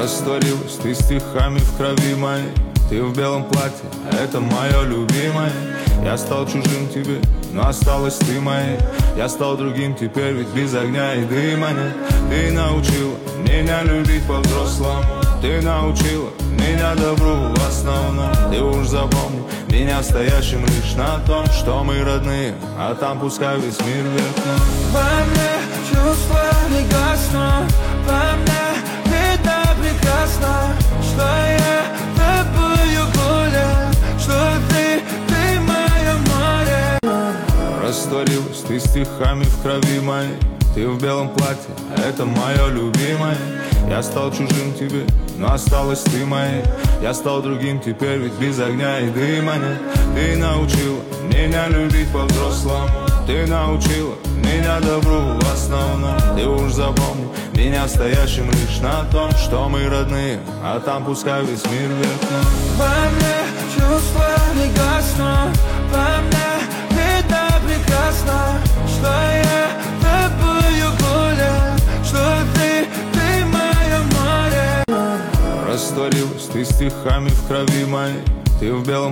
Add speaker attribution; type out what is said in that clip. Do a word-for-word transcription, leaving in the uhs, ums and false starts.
Speaker 1: Растворилась ты стихами в крови моей. Ты в белом платье, это мое любимое. Я стал чужим тебе, но осталась ты моей. Я стал другим теперь, ведь без огня и дыма нет. Ты научила меня любить по-взрослому. Ты научила меня добру в основном. Ты уж запомни меня стоящим лишь на том, что мы родные, а там пускай весь мир вверх дном.
Speaker 2: Во мне чувства не гаснут, во мне видно прекрасно, что я тобою гулял, что ты, ты мое море.
Speaker 1: Растворилась ты стихами в крови моей. Ты в белом платье, это мое любимое. Я стал чужим тебе, но осталась ты моей. Я стал другим теперь, ведь без огня и дыма нет. Ты научила меня любить по-взрослому. Ты научила меня добру в основном. Ты уж запомни меня стоящим лишь на том, что мы родные, а там пускай весь мир вверх дном.
Speaker 2: Во мне чувства не гаснут, во мне видно прекрасно, что я тобою гулял, что ты, ты мое море.
Speaker 1: Растворилась ты стихами в крови моей. Ты в белом